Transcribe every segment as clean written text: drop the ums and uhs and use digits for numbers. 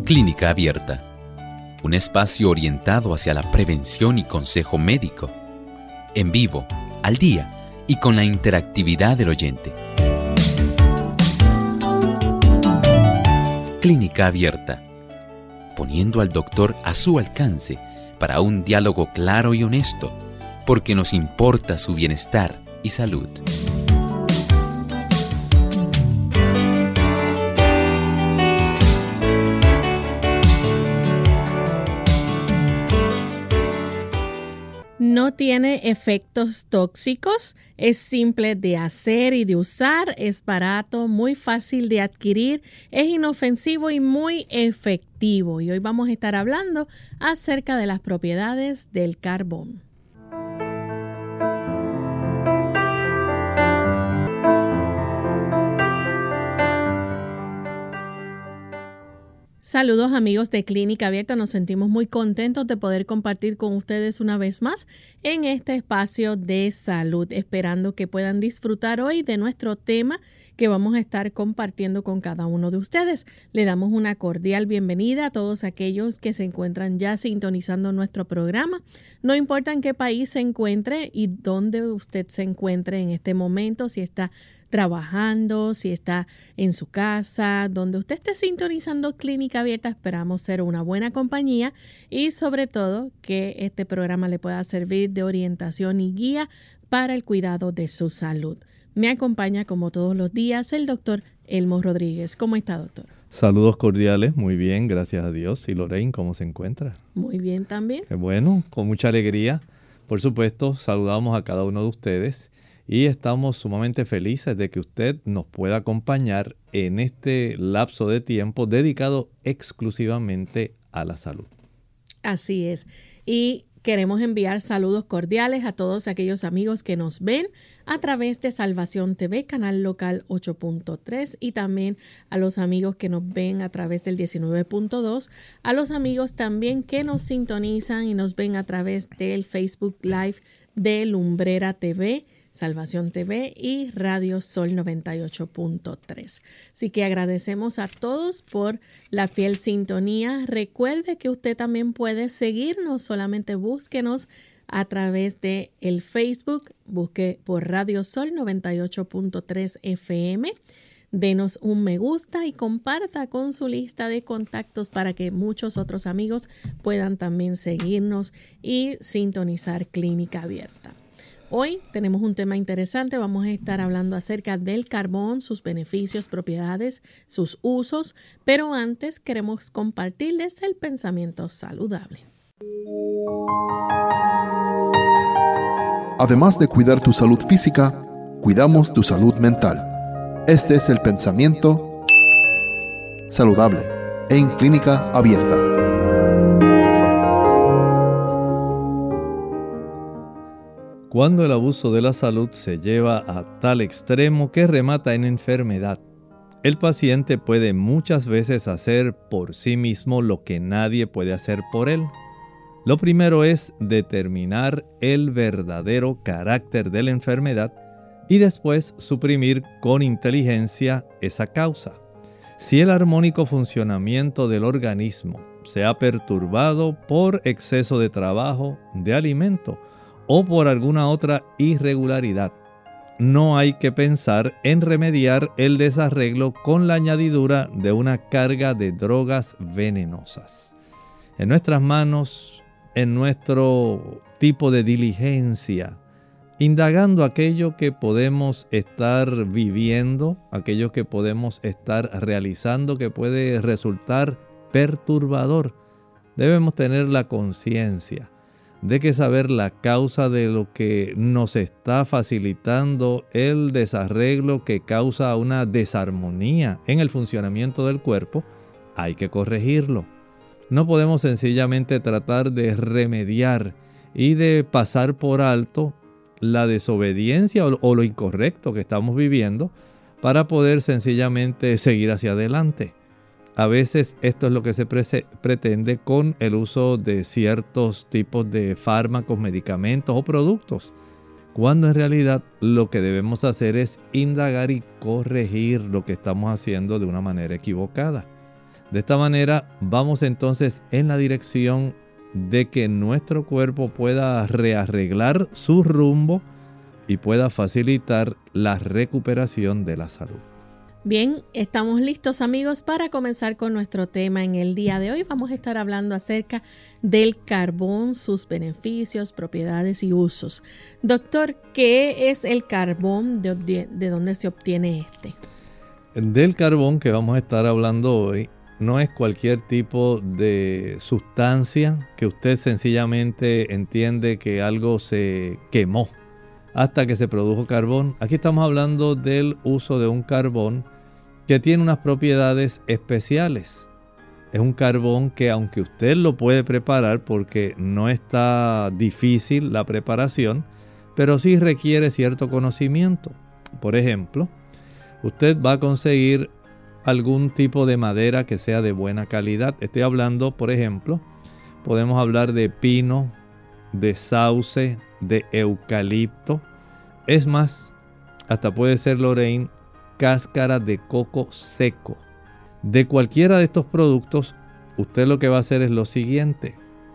Clínica Abierta, un espacio orientado hacia la prevención y consejo médico, en vivo, al día y con la interactividad del oyente. Clínica Abierta, poniendo al doctor a su alcance para un diálogo claro y honesto, porque nos importa su bienestar y salud. No tiene efectos tóxicos, es simple de hacer y de usar, es barato, muy fácil de adquirir, es inofensivo y muy efectivo. Y hoy vamos a estar hablando acerca de las propiedades del carbón. Saludos amigos de Clínica Abierta, nos sentimos muy contentos de poder compartir con ustedes una vez más en este espacio de salud, esperando que puedan disfrutar hoy de nuestro tema que vamos a estar compartiendo con cada uno de ustedes. Le damos una cordial bienvenida a todos aquellos que se encuentran ya sintonizando nuestro programa. No importa en qué país se encuentre y dónde usted se encuentre en este momento, si está trabajando, si está en su casa, donde usted esté sintonizando Clínica Abierta, esperamos ser una buena compañía y sobre todo que este programa le pueda servir de orientación y guía para el cuidado de su salud. Me acompaña como todos los días el doctor Elmo Rodríguez. ¿Cómo está, doctor? Saludos cordiales, muy bien, gracias a Dios. ¿Y Lorraine, cómo se encuentra? Muy bien también. Qué bueno, con mucha alegría. Por supuesto, saludamos a cada uno de ustedes. Y estamos sumamente felices de que usted nos pueda acompañar en este lapso de tiempo dedicado exclusivamente a la salud. Así es. Y queremos enviar saludos cordiales a todos aquellos amigos que nos ven a través de Salvación TV, canal local 8.3, y también a los amigos que nos ven a través del 19.2, a los amigos también que nos sintonizan y nos ven a través del Facebook Live de Lumbrera TV, Salvación TV y Radio Sol 98.3. Así que agradecemos a todos por la fiel sintonía. Recuerde que usted también puede seguirnos, solamente búsquenos a través de el Facebook, busque por Radio Sol 98.3 FM. Denos un me gusta y comparta con su lista de contactos para que muchos otros amigos puedan también seguirnos y sintonizar Clínica Abierta. Hoy tenemos un tema interesante, vamos a estar hablando acerca del carbón, sus beneficios, propiedades, sus usos, pero antes queremos compartirles el pensamiento saludable. Además de cuidar tu salud física, cuidamos tu salud mental. Este es el pensamiento saludable en Clínica Abierta. Cuando el abuso de la salud se lleva a tal extremo que remata en enfermedad, el paciente puede muchas veces hacer por sí mismo lo que nadie puede hacer por él. Lo primero es determinar el verdadero carácter de la enfermedad y después suprimir con inteligencia esa causa. Si el armónico funcionamiento del organismo se ha perturbado por exceso de trabajo, de alimento, o por alguna otra irregularidad, no hay que pensar en remediar el desarreglo con la añadidura de una carga de drogas venenosas. En nuestras manos, en nuestro tipo de diligencia, indagando aquello que podemos estar viviendo, aquello que podemos estar realizando que puede resultar perturbador, debemos tener la conciencia de que saber la causa de lo que nos está facilitando el desarreglo que causa una desarmonía en el funcionamiento del cuerpo, hay que corregirlo. No podemos sencillamente tratar de remediar y de pasar por alto la desobediencia o lo incorrecto que estamos viviendo para poder sencillamente seguir hacia adelante. A veces esto es lo que se pretende con el uso de ciertos tipos de fármacos, medicamentos o productos, cuando en realidad lo que debemos hacer es indagar y corregir lo que estamos haciendo de una manera equivocada. De esta manera vamos entonces en la dirección de que nuestro cuerpo pueda rearreglar su rumbo y pueda facilitar la recuperación de la salud. Bien, estamos listos, amigos, para comenzar con nuestro tema en el día de hoy. Vamos a estar hablando acerca del carbón, sus beneficios, propiedades y usos. Doctor, ¿qué es el carbón? ¿De dónde se obtiene este? Del carbón que vamos a estar hablando hoy no es cualquier tipo de sustancia que usted sencillamente entiende que algo se quemó hasta que se produjo carbón. Aquí estamos hablando del uso de un carbón que tiene unas propiedades especiales. Es un carbón que, aunque usted lo puede preparar porque no está difícil la preparación, pero sí requiere cierto conocimiento. Por ejemplo, usted va a conseguir algún tipo de madera que sea de buena calidad. Estoy hablando, por ejemplo, podemos hablar de pino, de sauce, de eucalipto. Es más, hasta puede ser, Lorraine, cáscara de coco seco. De cualquiera de estos productos, usted lo que va a hacer es lo siguiente.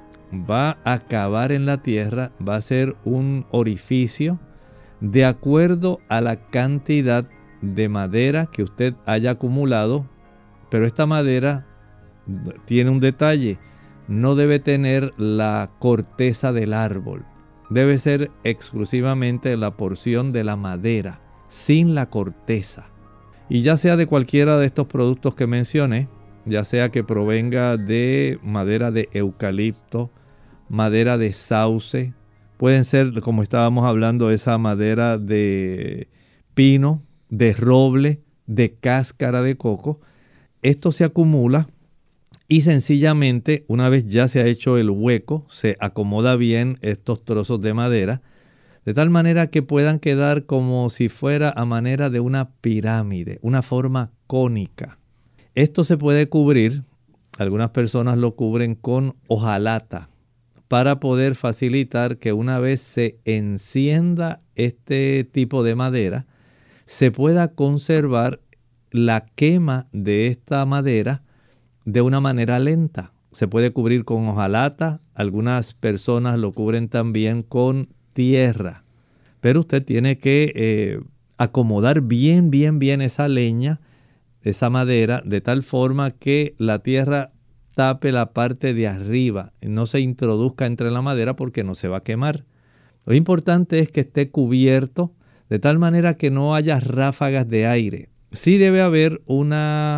Va a cavar en la tierra, va a hacer un orificio de acuerdo a la cantidad de madera que usted haya acumulado, pero esta madera tiene un detalle: no debe tener la corteza del árbol, debe ser exclusivamente la porción de la madera, sin la corteza. Y ya sea de cualquiera de estos productos que mencioné, ya sea que provenga de madera de eucalipto, madera de sauce, pueden ser, como estábamos hablando, esa madera de pino, de roble, de cáscara de coco. Esto se acumula y sencillamente, una vez ya se ha hecho el hueco, se acomoda bien estos trozos de madera, de tal manera que puedan quedar como si fuera a manera de una pirámide, una forma cónica. Esto se puede cubrir, algunas personas lo cubren con hojalata, para poder facilitar que una vez se encienda este tipo de madera, se pueda conservar la quema de esta madera de una manera lenta. Se puede cubrir con hojalata, algunas personas lo cubren también con tierra, pero usted tiene que acomodar bien esa leña, esa madera, de tal forma que la tierra tape la parte de arriba, no se introduzca entre la madera porque no se va a quemar. Lo importante es que esté cubierto de tal manera que no haya ráfagas de aire. Sí debe haber un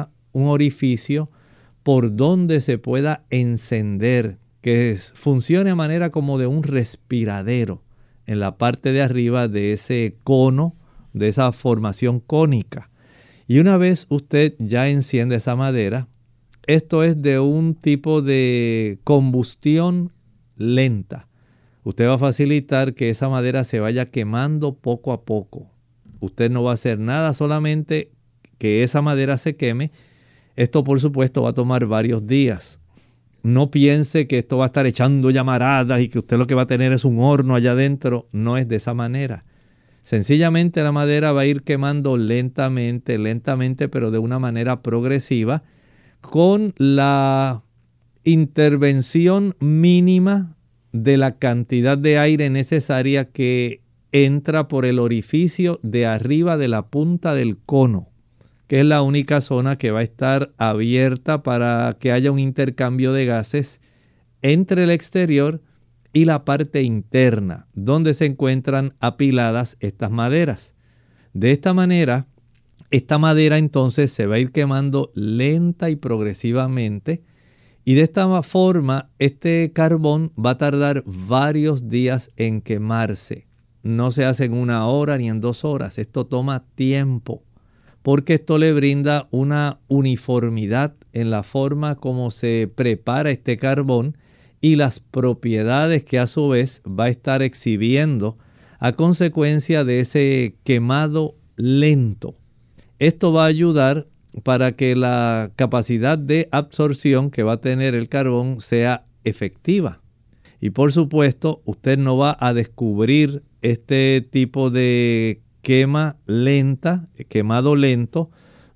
orificio por donde se pueda encender, que funcione a manera como de un respiradero en la parte de arriba de ese cono, de esa formación cónica. Y una vez usted ya enciende esa madera, esto es de un tipo de combustión lenta. Usted va a facilitar que esa madera se vaya quemando poco a poco. Usted no va a hacer nada, solamente que esa madera se queme. Esto, por supuesto, va a tomar varios días. No piense que esto va a estar echando llamaradas y que usted lo que va a tener es un horno allá adentro. No es de esa manera. Sencillamente la madera va a ir quemando lentamente, pero de una manera progresiva, con la intervención mínima de la cantidad de aire necesaria que entra por el orificio de arriba de la punta del cono, que es la única zona que va a estar abierta para que haya un intercambio de gases entre el exterior y la parte interna, donde se encuentran apiladas estas maderas. De esta manera, esta madera entonces se va a ir quemando lenta y progresivamente, y de esta forma este carbón va a tardar varios días en quemarse. No se hace en 1 hora ni en 2 horas, esto toma tiempo, porque esto le brinda una uniformidad en la forma como se prepara este carbón y las propiedades que a su vez va a estar exhibiendo a consecuencia de ese quemado lento. Esto va a ayudar para que la capacidad de absorción que va a tener el carbón sea efectiva. Y por supuesto, usted no va a descubrir este tipo de quema lenta, quemado lento,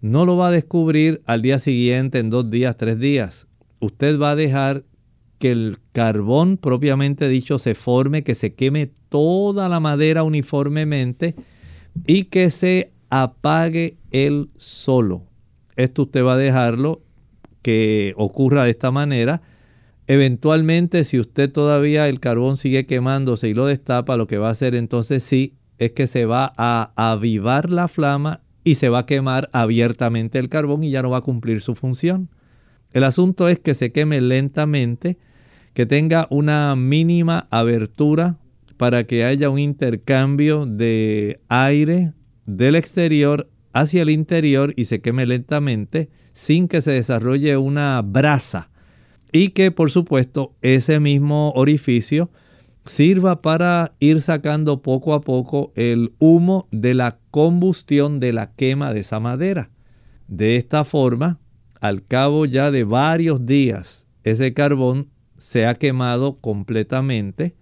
no lo va a descubrir al día siguiente, en 2 días, 3 días. Usted va a dejar que el carbón propiamente dicho se forme, que se queme toda la madera uniformemente y que se apague él solo. Esto usted va a dejarlo que ocurra de esta manera. Eventualmente, si usted todavía el carbón sigue quemándose y lo destapa, lo que va a hacer entonces sí es que se va a avivar la flama y se va a quemar abiertamente el carbón y ya no va a cumplir su función. El asunto es que se queme lentamente, que tenga una mínima abertura para que haya un intercambio de aire del exterior hacia el interior y se queme lentamente sin que se desarrolle una brasa. Y que, por supuesto, ese mismo orificio sirva para ir sacando poco a poco el humo de la combustión de la quema de esa madera. De esta forma, al cabo ya de varios días, ese carbón se ha quemado completamente.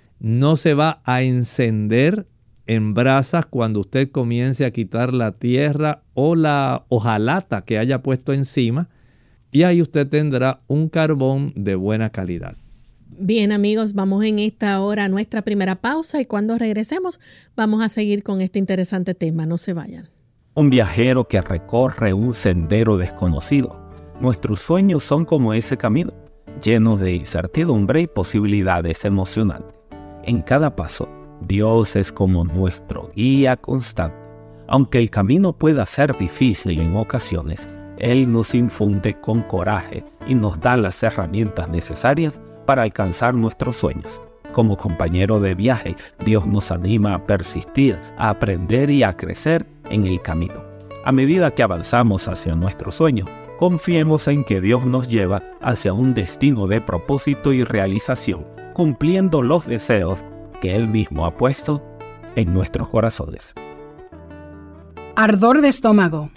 No se va a encender en brasas cuando usted comience a quitar la tierra o la hojalata que haya puesto encima. Y ahí usted tendrá un carbón de buena calidad. Bien, amigos, vamos en esta hora a nuestra primera pausa y cuando regresemos vamos a seguir con este interesante tema. No se vayan. Un viajero que recorre un sendero desconocido. Nuestros sueños son como ese camino, llenos de incertidumbre y posibilidades emocionantes. En cada paso, Dios es como nuestro guía constante. Aunque el camino pueda ser difícil en ocasiones, Él nos infunde con coraje y nos da las herramientas necesarias para alcanzar nuestros sueños. Como compañero de viaje, Dios nos anima a persistir, a aprender y a crecer en el camino. A medida que avanzamos hacia nuestro sueño, confiemos en que Dios nos lleva hacia un destino de propósito y realización, cumpliendo los deseos que Él mismo ha puesto en nuestros corazones. Ardor de estómago.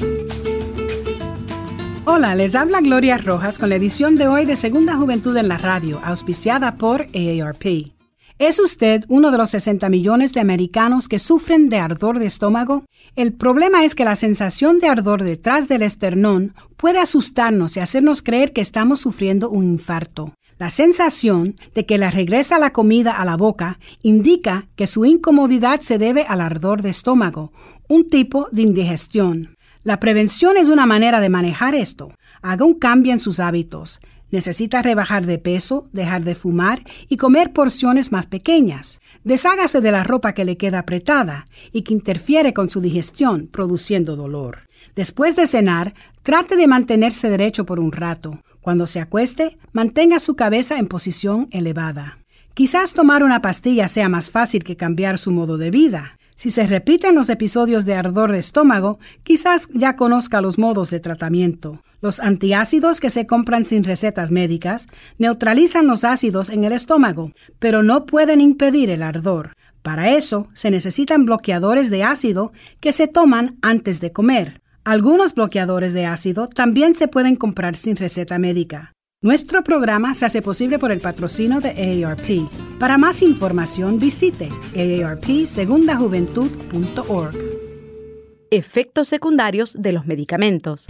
Hola, les habla Gloria Rojas con la edición de hoy de Segunda Juventud en la Radio, auspiciada por AARP. ¿Es usted uno de los 60 millones de americanos que sufren de ardor de estómago? El problema es que la sensación de ardor detrás del esternón puede asustarnos y hacernos creer que estamos sufriendo un infarto. La sensación de que le regresa la comida a la boca indica que su incomodidad se debe al ardor de estómago, un tipo de indigestión. La prevención es una manera de manejar esto. Haga un cambio en sus hábitos. Necesita rebajar de peso, dejar de fumar y comer porciones más pequeñas. Deshágase de la ropa que le queda apretada y que interfiere con su digestión, produciendo dolor. Después de cenar, trate de mantenerse derecho por un rato. Cuando se acueste, mantenga su cabeza en posición elevada. Quizás tomar una pastilla sea más fácil que cambiar su modo de vida. Si se repiten los episodios de ardor de estómago, quizás ya conozca los modos de tratamiento. Los antiácidos que se compran sin recetas médicas neutralizan los ácidos en el estómago, pero no pueden impedir el ardor. Para eso, se necesitan bloqueadores de ácido que se toman antes de comer. Algunos bloqueadores de ácido también se pueden comprar sin receta médica. Nuestro programa se hace posible por el patrocinio de AARP. Para más información visite aarpsegundajuventud.org. Efectos secundarios de los medicamentos.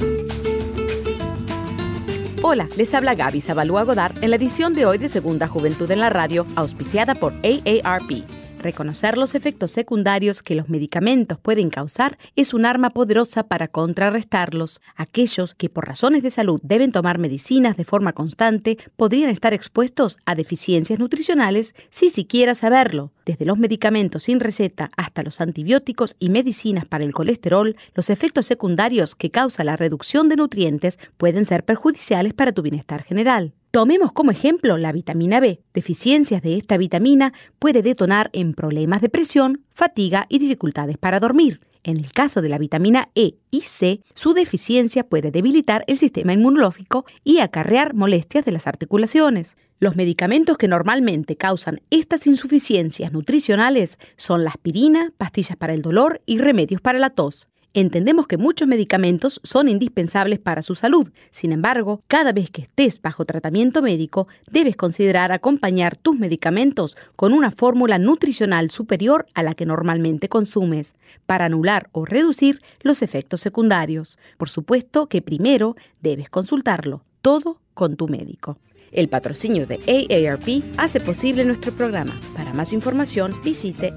Hola, les habla Gaby Zabalúa Godard en la edición de hoy de Segunda Juventud en la Radio, auspiciada por AARP. Reconocer los efectos secundarios que los medicamentos pueden causar es un arma poderosa para contrarrestarlos. Aquellos que por razones de salud deben tomar medicinas de forma constante podrían estar expuestos a deficiencias nutricionales sin siquiera saberlo. Desde los medicamentos sin receta hasta los antibióticos y medicinas para el colesterol, los efectos secundarios que causa la reducción de nutrientes pueden ser perjudiciales para tu bienestar general. Tomemos como ejemplo la vitamina B. Deficiencias de esta vitamina puede detonar en problemas de presión, fatiga y dificultades para dormir. En el caso de la vitamina E y C, su deficiencia puede debilitar el sistema inmunológico y acarrear molestias de las articulaciones. Los medicamentos que normalmente causan estas insuficiencias nutricionales son la aspirina, pastillas para el dolor y remedios para la tos. Entendemos que muchos medicamentos son indispensables para su salud. Sin embargo, cada vez que estés bajo tratamiento médico, debes considerar acompañar tus medicamentos con una fórmula nutricional superior a la que normalmente consumes, para anular o reducir los efectos secundarios. Por supuesto que primero debes consultarlo todo con tu médico. El patrocinio de AARP hace posible nuestro programa. Para más información, visite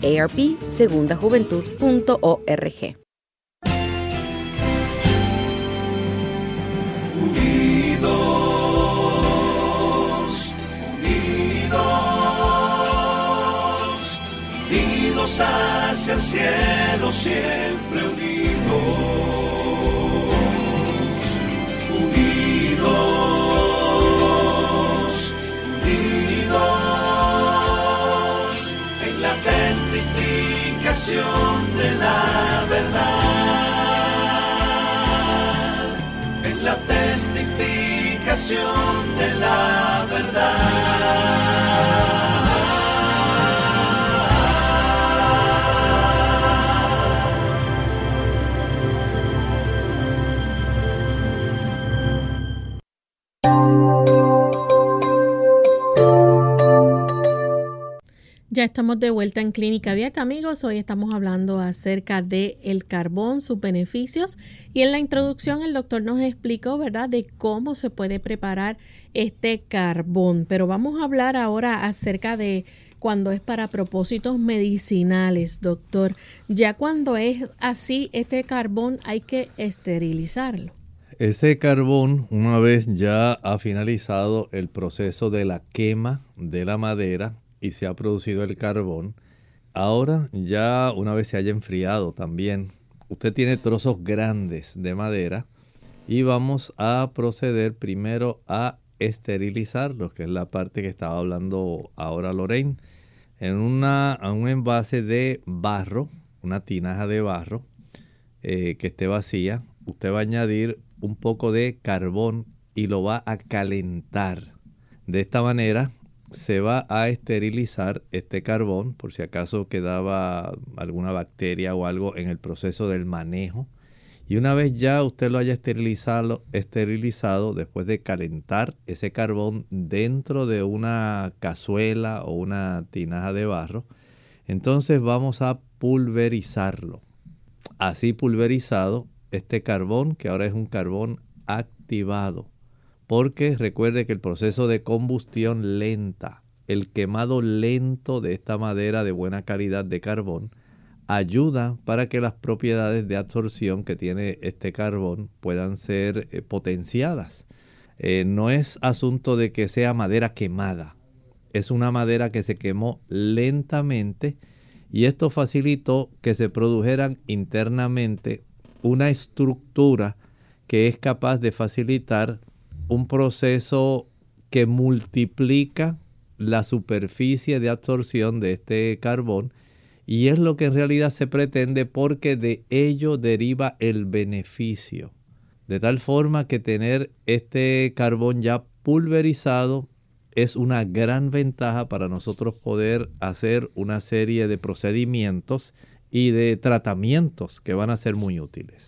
aarpsegundajuventud.org. Unidos hacia el cielo, siempre unidos, unidos en la testificación de la verdad, en la testificación de la verdad. Ya estamos de vuelta en Clínica Abierta, amigos. Hoy estamos hablando acerca del carbón, sus beneficios. Y en la introducción el doctor nos explicó, ¿verdad?, de cómo se puede preparar este carbón. Pero vamos a hablar ahora acerca de cuando es para propósitos medicinales, doctor. Ya cuando es así, este carbón hay que esterilizarlo. Ese carbón, una vez ya ha finalizado el proceso de la quema de la madera, y se ha producido el carbón, ahora ya una vez se haya enfriado también, usted tiene trozos grandes de madera y vamos a proceder primero a esterilizarlos, que es la parte que estaba hablando ahora Lorraine, en un envase de barro, una tinaja de barro que esté vacía. Usted va a añadir un poco de carbón y lo va a calentar. De esta manera se va a esterilizar este carbón, por si acaso quedaba alguna bacteria o algo en el proceso del manejo. Y una vez ya usted lo haya esterilizado, después de calentar ese carbón dentro de una cazuela o una tinaja de barro, entonces vamos a pulverizarlo. Así pulverizado, este carbón, que ahora es un carbón activado, porque recuerde que el proceso de combustión lenta, el quemado lento de esta madera de buena calidad de carbón, ayuda para que las propiedades de absorción que tiene este carbón puedan ser potenciadas. No es asunto de que sea madera quemada, es una madera que se quemó lentamente y esto facilitó que se produjeran internamente una estructura que es capaz de facilitar un proceso que multiplica la superficie de absorción de este carbón, y es lo que en realidad se pretende porque de ello deriva el beneficio. De tal forma que tener este carbón ya pulverizado es una gran ventaja para nosotros poder hacer una serie de procedimientos y de tratamientos que van a ser muy útiles.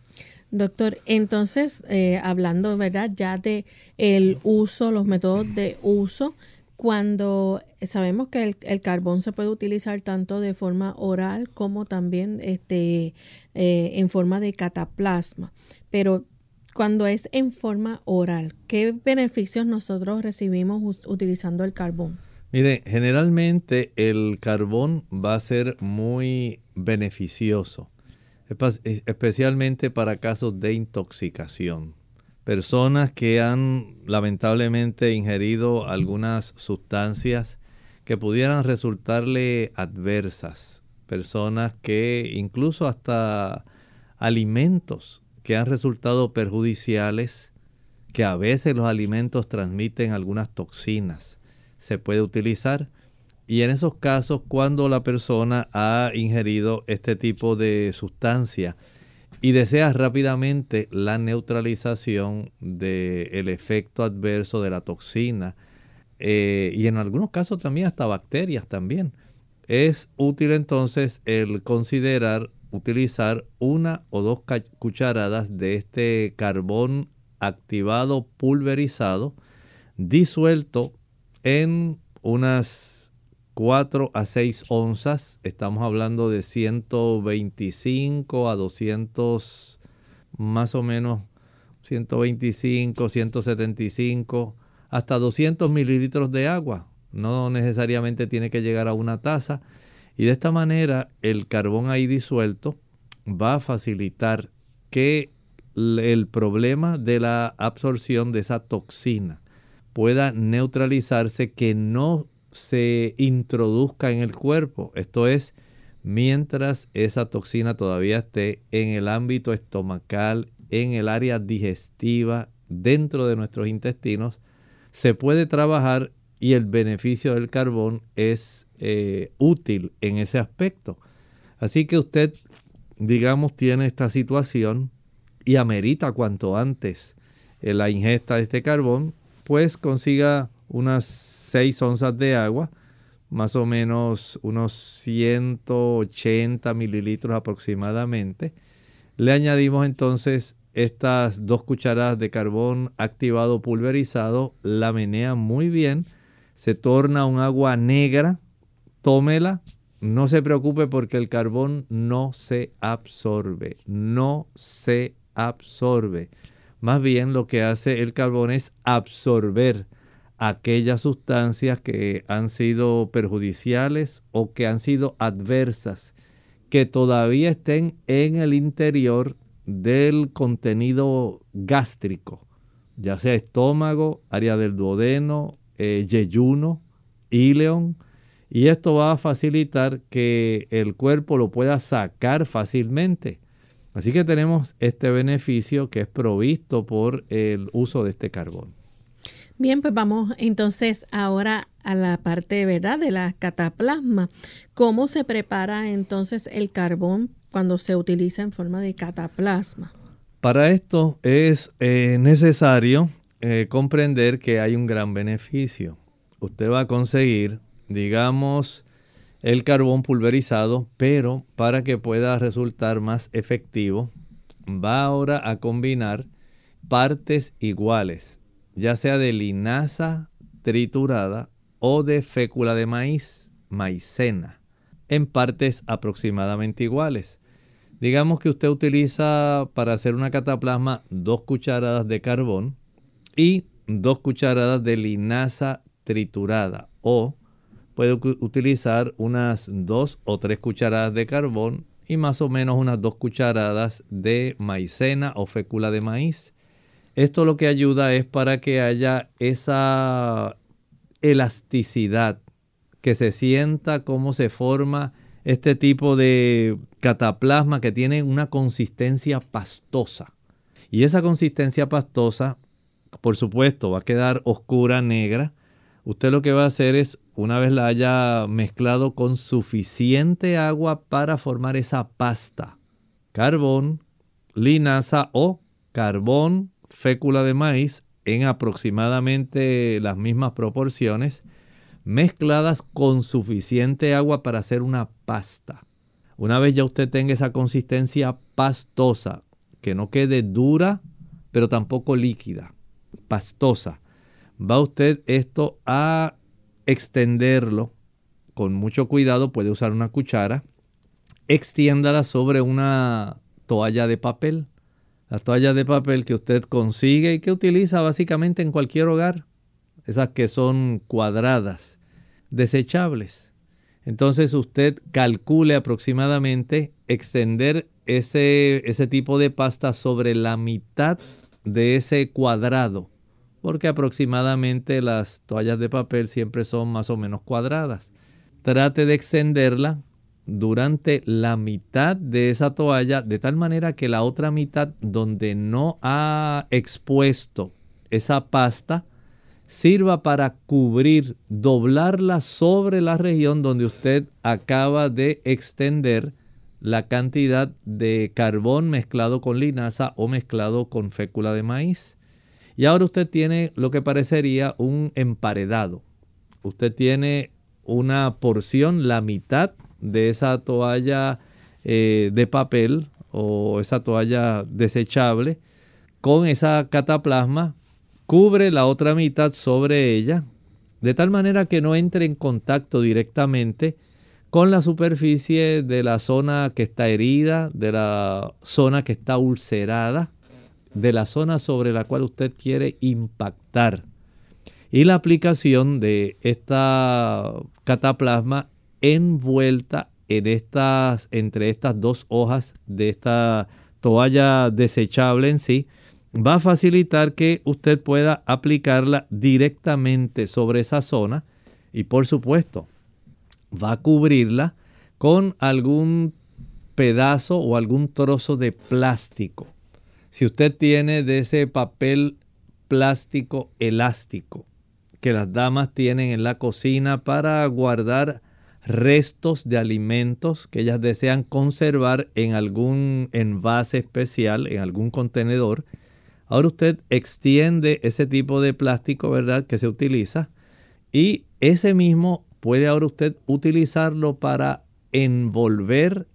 Doctor, entonces, hablando, ¿verdad?, ya de el uso, los métodos de uso, cuando sabemos que el carbón se puede utilizar tanto de forma oral como también en forma de cataplasma, pero cuando es en forma oral, ¿qué beneficios nosotros recibimos utilizando el carbón? Mire, generalmente el carbón va a ser muy beneficioso, especialmente para casos de intoxicación. Personas que han lamentablemente ingerido algunas sustancias que pudieran resultarle adversas. Personas que incluso hasta alimentos que han resultado perjudiciales, que a veces los alimentos transmiten algunas toxinas, se puede utilizar. Y en esos casos, cuando la persona ha ingerido este tipo de sustancia y desea rápidamente la neutralización del efecto adverso de la toxina, y en algunos casos también hasta bacterias también, es útil entonces el considerar utilizar 1 o 2 cucharadas de este carbón activado pulverizado disuelto en unas 4 a 6 onzas. Estamos hablando de 125 a 200, más o menos 125, 175, hasta 200 mililitros de agua. No necesariamente tiene que llegar a una taza. Y de esta manera el carbón ahí disuelto va a facilitar que el problema de la absorción de esa toxina pueda neutralizarse, que no se introduzca en el cuerpo. Esto es, mientras esa toxina todavía esté en el ámbito estomacal, en el área digestiva, dentro de nuestros intestinos, se puede trabajar y el beneficio del carbón es útil en ese aspecto. Así que usted, digamos, tiene esta situación y amerita cuanto antes la ingesta de este carbón, pues consiga unas 6 onzas de agua, más o menos unos 180 mililitros aproximadamente. Le añadimos entonces estas 2 cucharadas de carbón activado pulverizado, la menea muy bien, se torna un agua negra, tómela, no se preocupe porque el carbón no se absorbe, no se absorbe. Más bien lo que hace el carbón es absorber aquellas sustancias que han sido perjudiciales o que han sido adversas, que todavía estén en el interior del contenido gástrico, ya sea estómago, área del duodeno, yeyuno, íleon, y esto va a facilitar que el cuerpo lo pueda sacar fácilmente. Así que tenemos este beneficio que es provisto por el uso de este carbón. Bien, pues vamos entonces ahora a la parte, ¿verdad?, de la cataplasma. ¿Cómo se prepara entonces el carbón cuando se utiliza en forma de cataplasma? Para esto es necesario comprender que hay un gran beneficio. Usted va a conseguir, digamos, el carbón pulverizado, pero para que pueda resultar más efectivo, va ahora a combinar partes iguales, ya sea de linaza triturada o de fécula de maíz, maicena, en partes aproximadamente iguales. Digamos que usted utiliza para hacer una cataplasma 2 cucharadas de carbón y 2 cucharadas de linaza triturada, o puede utilizar unas 2 o 3 cucharadas de carbón y más o menos unas 2 cucharadas de maicena o fécula de maíz. Esto lo que ayuda es para que haya esa elasticidad, que se sienta cómo se forma este tipo de cataplasma que tiene una consistencia pastosa. Y esa consistencia pastosa, por supuesto, va a quedar oscura, negra. Usted lo que va a hacer es, una vez la haya mezclado con suficiente agua para formar esa pasta, carbón, linaza o carbón, fécula de maíz, en aproximadamente las mismas proporciones, mezcladas con suficiente agua para hacer una pasta. Una vez ya usted tenga esa consistencia pastosa, que no quede dura, pero tampoco líquida, pastosa, va usted esto a extenderlo con mucho cuidado. Puede usar una cuchara, extiéndala sobre una toalla de papel. Las toallas de papel que usted consigue y que utiliza básicamente en cualquier hogar, esas que son cuadradas, desechables. Entonces usted calcule aproximadamente extender ese tipo de pasta sobre la mitad de ese cuadrado, porque aproximadamente las toallas de papel siempre son más o menos cuadradas. Trate de extenderla durante la mitad de esa toalla, de tal manera que la otra mitad donde no ha expuesto esa pasta sirva para cubrir, doblarla sobre la región donde usted acaba de extender la cantidad de carbón mezclado con linaza o mezclado con fécula de maíz. Y ahora usted tiene lo que parecería un emparedado. Usted tiene una porción, la mitad de esa toalla de papel o esa toalla desechable con esa cataplasma, cubre la otra mitad sobre ella, de tal manera que no entre en contacto directamente con la superficie de la zona que está herida, de la zona que está ulcerada, de la zona sobre la cual usted quiere impactar. Y la aplicación de esta cataplasma envuelta entre estas dos hojas de esta toalla desechable en sí, va a facilitar que usted pueda aplicarla directamente sobre esa zona y, por supuesto, va a cubrirla con algún pedazo o algún trozo de plástico. Si usted tiene de ese papel plástico elástico que las damas tienen en la cocina para guardar restos de alimentos que ellas desean conservar en algún envase especial, en algún contenedor, ahora usted extiende ese tipo de plástico, ¿verdad?, que se utiliza, y ese mismo puede ahora usted utilizarlo para envolver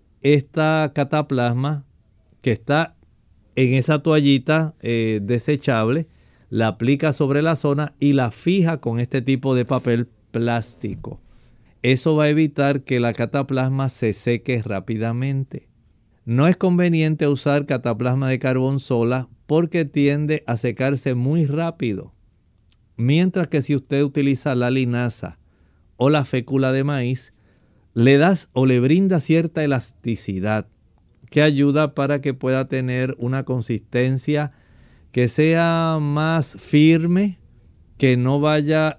esta cataplasma que está en esa toallita desechable, la aplica sobre la zona y la fija con este tipo de papel plástico. Eso va a evitar que la cataplasma se seque rápidamente. No es conveniente usar cataplasma de carbón sola porque tiende a secarse muy rápido. Mientras que si usted utiliza la linaza o la fécula de maíz, le das o le brinda cierta elasticidad que ayuda para que pueda tener una consistencia que sea más firme, que no vaya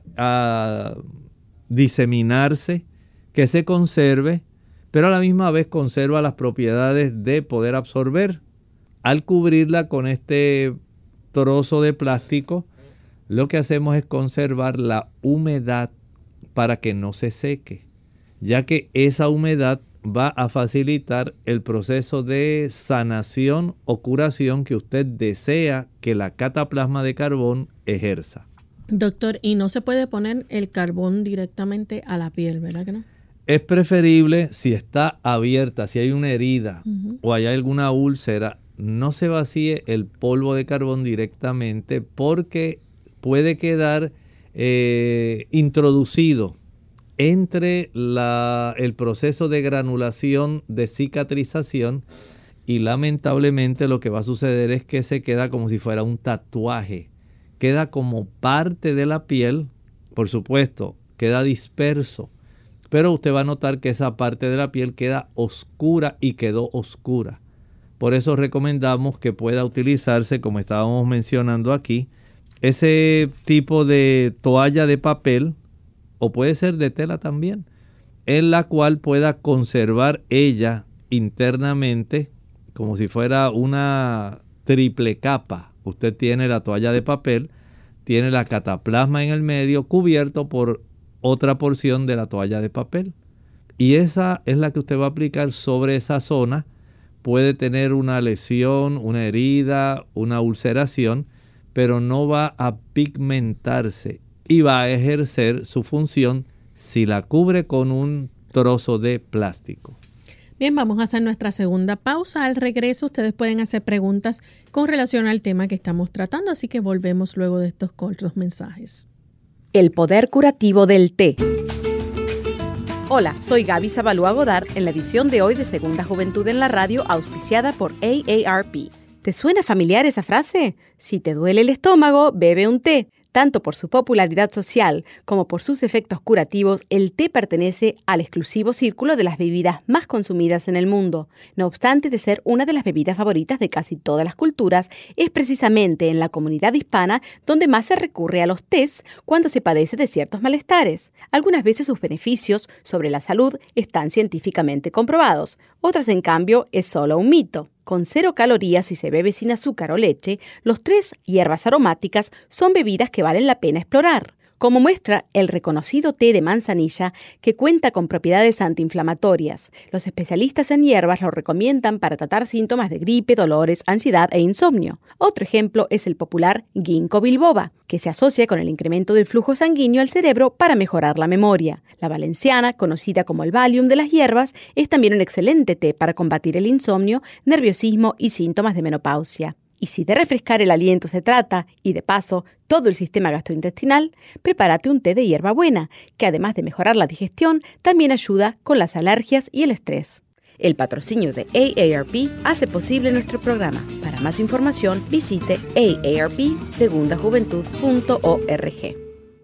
a diseminarse, que se conserve, pero a la misma vez conserva las propiedades de poder absorber. Al cubrirla con este trozo de plástico, lo que hacemos es conservar la humedad para que no se seque, ya que esa humedad va a facilitar el proceso de sanación o curación que usted desea que la cataplasma de carbón ejerza. Doctor, y no se puede poner el carbón directamente a la piel, ¿verdad que no? Es preferible si está abierta, si hay una herida o hay alguna úlcera, no se vacíe el polvo de carbón directamente porque puede quedar introducido entre el proceso de granulación, de cicatrización, y lamentablemente lo que va a suceder es que se queda como si fuera un tatuaje. Queda como parte de la piel, por supuesto, queda disperso, pero usted va a notar que esa parte de la piel queda oscura y quedó oscura. Por eso recomendamos que pueda utilizarse, como estábamos mencionando aquí, ese tipo de toalla de papel, o puede ser de tela también, en la cual pueda conservar ella internamente como si fuera una triple capa. Usted tiene la toalla de papel, tiene la cataplasma en el medio cubierto por otra porción de la toalla de papel. Y esa es la que usted va a aplicar sobre esa zona. Puede tener una lesión, una herida, una ulceración, pero no va a pigmentarse y va a ejercer su función si la cubre con un trozo de plástico. Bien, vamos a hacer nuestra segunda pausa. Al regreso ustedes pueden hacer preguntas con relación al tema que estamos tratando, así que volvemos luego de estos cortos mensajes. El poder curativo del té. Hola, soy Gaby Zabalúa Godard en la edición de hoy de Segunda Juventud en la Radio, auspiciada por AARP. ¿Te suena familiar esa frase? Si te duele el estómago, bebe un té. Tanto por su popularidad social como por sus efectos curativos, el té pertenece al exclusivo círculo de las bebidas más consumidas en el mundo. No obstante de ser una de las bebidas favoritas de casi todas las culturas, es precisamente en la comunidad hispana donde más se recurre a los tés cuando se padece de ciertos malestares. Algunas veces sus beneficios sobre la salud están científicamente comprobados, otras en cambio es solo un mito. Con 0 calorías y se bebe sin azúcar o leche, los tés hierbas aromáticas son bebidas que valen la pena explorar. como muestra el reconocido té de manzanilla que cuenta con propiedades antiinflamatorias. Los especialistas en hierbas lo recomiendan para tratar síntomas de gripe, dolores, ansiedad e insomnio. Otro ejemplo es el popular ginkgo biloba, que se asocia con el incremento del flujo sanguíneo al cerebro para mejorar la memoria. La valenciana, conocida como el Valium de las hierbas, es también un excelente té para combatir el insomnio, nerviosismo y síntomas de menopausia. Y si de refrescar el aliento se trata, y de paso, todo el sistema gastrointestinal, prepárate un té de hierbabuena, que además de mejorar la digestión, también ayuda con las alergias y el estrés. El patrocinio de AARP hace posible nuestro programa. Para más información, visite aarpsegundajuventud.org.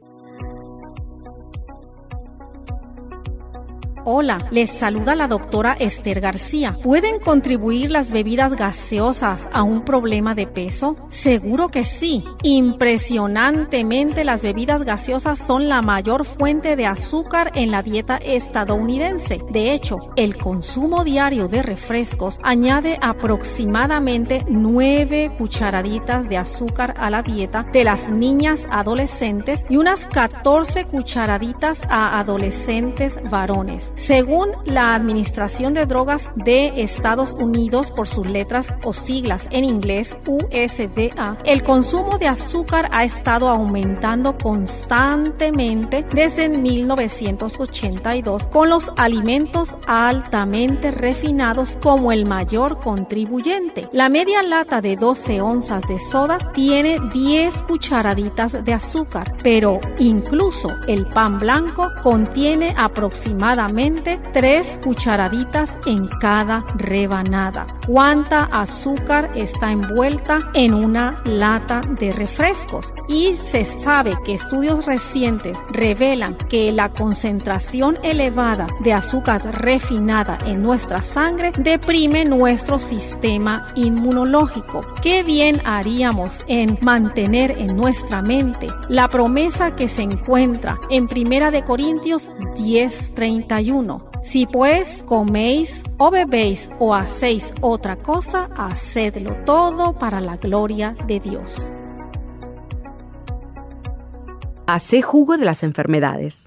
Hola, les saluda la doctora Esther García. ¿Pueden contribuir las bebidas gaseosas a un problema de peso? Seguro que sí. Impresionantemente, las bebidas gaseosas son la mayor fuente de azúcar en la dieta estadounidense. De hecho, el consumo diario de refrescos añade aproximadamente 9 cucharaditas de azúcar a la dieta de las niñas adolescentes y unas 14 cucharaditas a adolescentes varones. Según la Administración de Drogas de Estados Unidos, por sus letras o siglas en inglés, USDA, el consumo de azúcar ha estado aumentando constantemente desde 1982, con los alimentos altamente refinados como el mayor contribuyente. La media lata de 12 onzas de soda tiene 10 cucharaditas de azúcar, pero incluso el pan blanco contiene aproximadamente 3 cucharaditas en cada rebanada. ¿Cuánta azúcar está envuelta en una lata de refrescos? Y se sabe que estudios recientes revelan que la concentración elevada de azúcar refinada en nuestra sangre deprime nuestro sistema inmunológico. ¿Qué bien haríamos en mantener en nuestra mente la promesa que se encuentra en 1 Corintios 10:31? Si pues coméis o bebéis o hacéis otra cosa, hacedlo todo para la gloria de Dios. Hacé jugo de las enfermedades.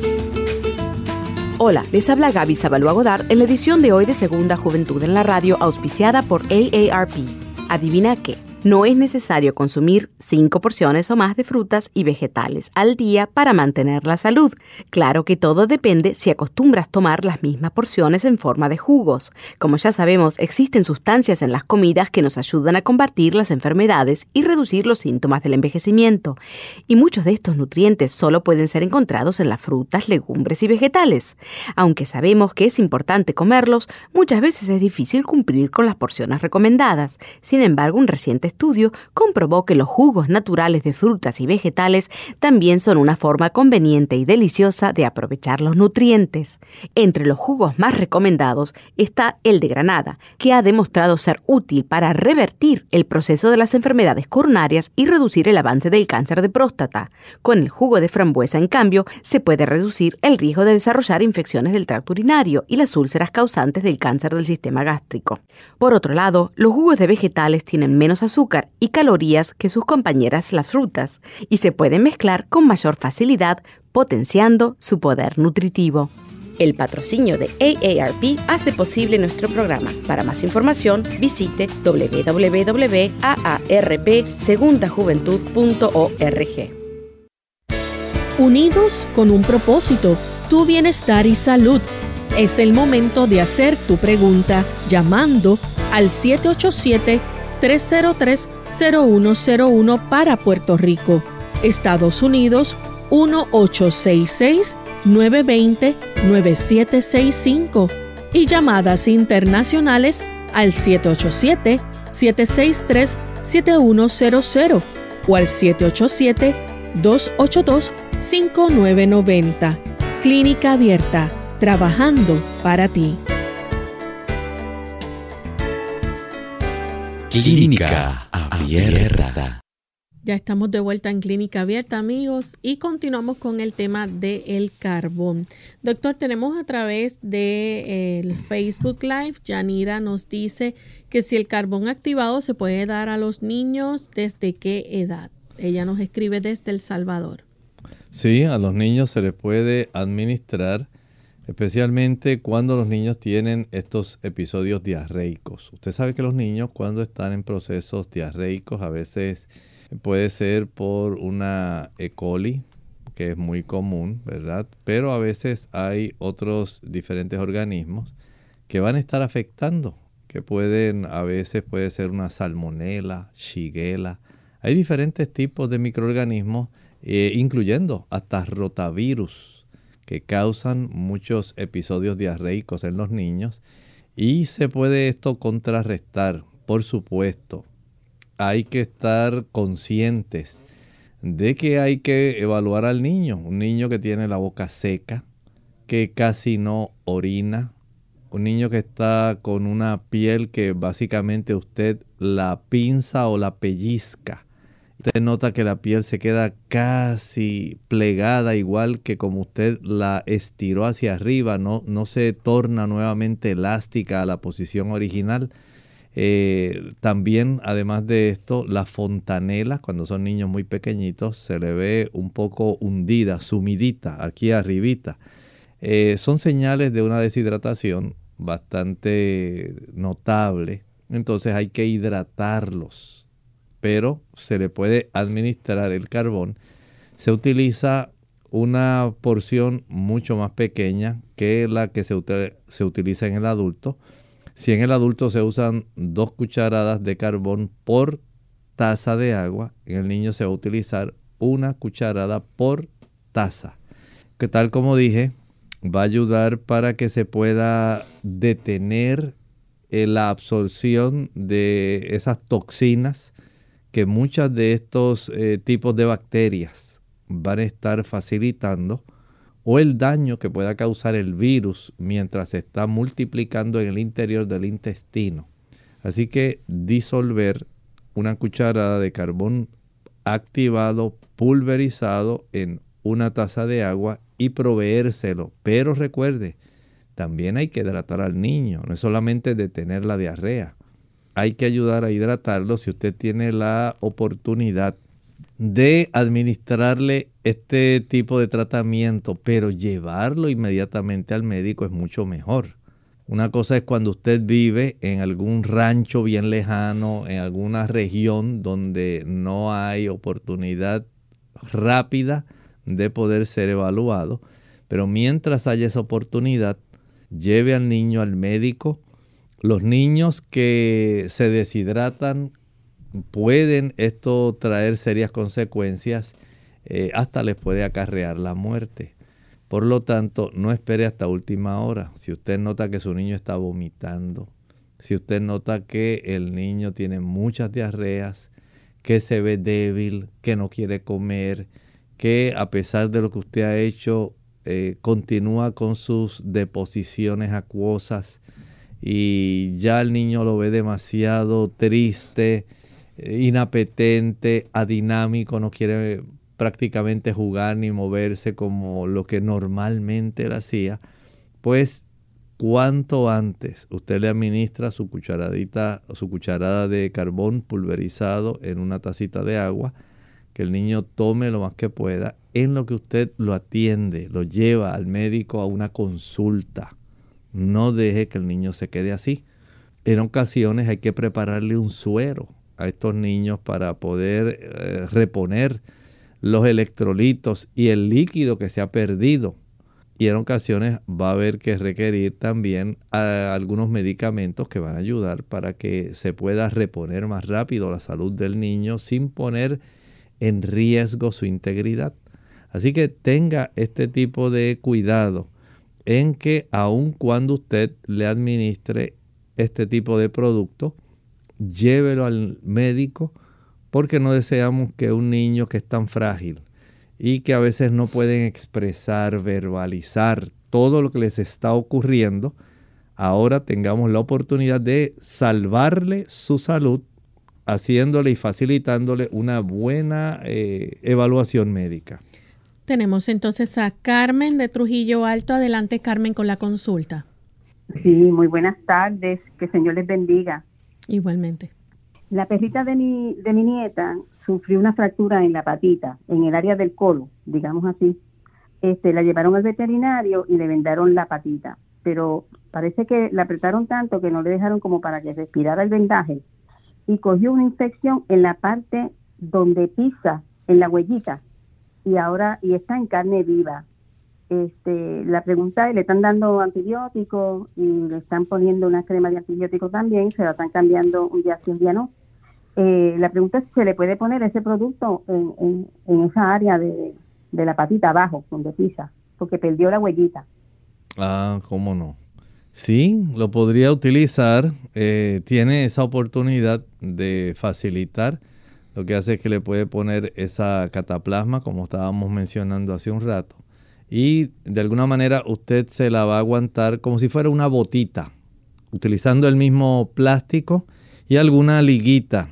Hola, les habla Gaby Zabalúa Godard en la edición de hoy de Segunda Juventud en la Radio, auspiciada por AARP. ¿Adivina qué? No es necesario consumir 5 porciones o más de frutas y vegetales al día para mantener la salud. Claro que todo depende si acostumbras tomar las mismas porciones en forma de jugos. Como ya sabemos, existen sustancias en las comidas que nos ayudan a combatir las enfermedades y reducir los síntomas del envejecimiento. Y muchos de estos nutrientes solo pueden ser encontrados en las frutas, legumbres y vegetales. Aunque sabemos que es importante comerlos, muchas veces es difícil cumplir con las porciones recomendadas. Sin embargo, un reciente estudio comprobó que los jugos naturales de frutas y vegetales también son una forma conveniente y deliciosa de aprovechar los nutrientes. Entre los jugos más recomendados está el de granada, que ha demostrado ser útil para revertir el proceso de las enfermedades coronarias y reducir el avance del cáncer de próstata. Con el jugo de frambuesa, en cambio, se puede reducir el riesgo de desarrollar infecciones del tracto urinario y las úlceras causantes del cáncer del sistema gástrico. Por otro lado, los jugos de vegetales tienen menos azúcar y calorías que sus compañeras las frutas y se pueden mezclar con mayor facilidad, potenciando su poder nutritivo. El patrocinio de AARP hace posible nuestro programa. Para más información, visite www.aarpsegundajuventud.org. Unidos con un propósito, tu bienestar y salud. Es el momento de hacer tu pregunta llamando al 787-303-0101 para Puerto Rico, Estados Unidos 1866-920-9765 y llamadas internacionales al 787-763-7100 o al 787-282-5990. Clínica Abierta, trabajando para ti. Clínica Abierta. Ya estamos de vuelta en Clínica Abierta, amigos, y continuamos con el tema del carbón. Doctor, tenemos a través del Facebook Live, Yanira nos dice que si el carbón activado se puede dar a los niños, ¿desde qué edad? Ella nos escribe desde El Salvador. Sí, a los niños se les puede administrar, especialmente cuando los niños tienen estos episodios diarreicos. Usted sabe que los niños cuando están en procesos diarreicos a veces puede ser por una E. coli, que es muy común, ¿verdad? Pero a veces hay otros diferentes organismos que van a estar afectando, que a veces puede ser una salmonela, shigella. Hay diferentes tipos de microorganismos, incluyendo hasta rotavirus, que causan muchos episodios diarreicos en los niños. Y se puede esto contrarrestar, por supuesto. Hay que estar conscientes de que hay que evaluar al niño. Un niño que tiene la boca seca, que casi no orina. Un niño que está con una piel que básicamente usted la pinza o la pellizca. Usted nota que la piel se queda casi plegada, igual que como usted la estiró hacia arriba, no se torna nuevamente elástica a la posición original. También, además de esto, las fontanelas, cuando son niños muy pequeñitos, se le ve un poco hundida, sumidita, aquí arribita. Son señales de una deshidratación bastante notable. Entonces hay que hidratarlos. Pero se le puede administrar el carbón. Se utiliza una porción mucho más pequeña que la que se utiliza en el adulto. Si en el adulto se usan 2 cucharadas de carbón por taza de agua, en el niño se va a utilizar 1 cucharada por taza. Que tal como dije, va a ayudar para que se pueda detener la absorción de esas toxinas que muchas de estos tipos de bacterias van a estar facilitando, o el daño que pueda causar el virus mientras se está multiplicando en el interior del intestino. Así que disolver 1 cucharada de carbón activado, pulverizado en 1 taza de agua y proveérselo. Pero recuerde, también hay que hidratar al niño, no es solamente detener la diarrea. Hay que ayudar a hidratarlo. Si usted tiene la oportunidad de administrarle este tipo de tratamiento, pero llevarlo inmediatamente al médico es mucho mejor. Una cosa es cuando usted vive en algún rancho bien lejano, en alguna región donde no hay oportunidad rápida de poder ser evaluado. Pero mientras haya esa oportunidad, lleve al niño al médico. Los niños que se deshidratan pueden esto traer serias consecuencias, hasta les puede acarrear la muerte. Por lo tanto, no espere hasta última hora. Si usted nota que su niño está vomitando, si usted nota que el niño tiene muchas diarreas, que se ve débil, que no quiere comer, que a pesar de lo que usted ha hecho, continúa con sus deposiciones acuosas, y ya el niño lo ve demasiado triste, inapetente, adinámico, no quiere prácticamente jugar ni moverse como lo que normalmente él hacía, pues cuanto antes usted le administra su cucharada de carbón pulverizado en 1 tacita de agua, que el niño tome lo más que pueda, en lo que usted lo atiende, lo lleva al médico a una consulta. No deje que el niño se quede así. En ocasiones hay que prepararle un suero a estos niños para poder reponer los electrolitos y el líquido que se ha perdido. Y en ocasiones va a haber que requerir también algunos medicamentos que van a ayudar para que se pueda reponer más rápido la salud del niño sin poner en riesgo su integridad. Así que tenga este tipo de cuidado en que aun cuando usted le administre este tipo de producto, llévelo al médico, porque no deseamos que un niño que es tan frágil y que a veces no pueden expresar, verbalizar todo lo que les está ocurriendo, ahora tengamos la oportunidad de salvarle su salud, haciéndole y facilitándole una buena evaluación médica. Tenemos entonces a Carmen de Trujillo Alto. Adelante, Carmen, con la consulta. Sí, muy buenas tardes. Que el Señor les bendiga. Igualmente. La perrita de mi nieta sufrió una fractura en la patita, en el área del codo, digamos así. La llevaron al veterinario y le vendaron la patita, pero parece que la apretaron tanto que no le dejaron como para que respirara el vendaje y cogió una infección en la parte donde pisa, en la huellita, y está en carne viva. La pregunta es, le están dando antibióticos y le están poniendo una crema de antibióticos también, se la están cambiando un día sí, un día no. La pregunta es si se le puede poner ese producto en esa área de la patita abajo, donde pisa, porque perdió la huellita. Ah, cómo no. Sí, lo podría utilizar. Tiene esa oportunidad de facilitar. Lo que hace es que le puede poner esa cataplasma, como estábamos mencionando hace un rato. Y de alguna manera usted se la va a aguantar como si fuera una botita, utilizando el mismo plástico y alguna liguita,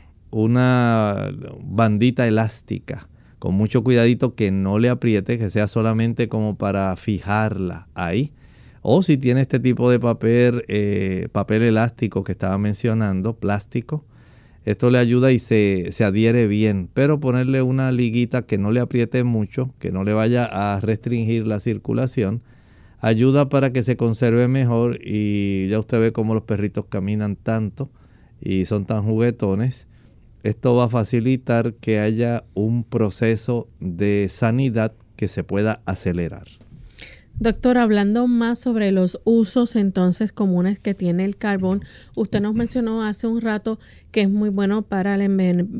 una bandita elástica, con mucho cuidadito que no le apriete, que sea solamente como para fijarla ahí. O si tiene este tipo de papel elástico que estaba mencionando, plástico, esto le ayuda y se adhiere bien, pero ponerle una liguita que no le apriete mucho, que no le vaya a restringir la circulación, ayuda para que se conserve mejor. Y ya usted ve cómo los perritos caminan tanto y son tan juguetones. Esto va a facilitar que haya un proceso de sanidad que se pueda acelerar. Doctor, hablando más sobre los usos entonces comunes que tiene el carbón, usted nos mencionó hace un rato que es muy bueno para el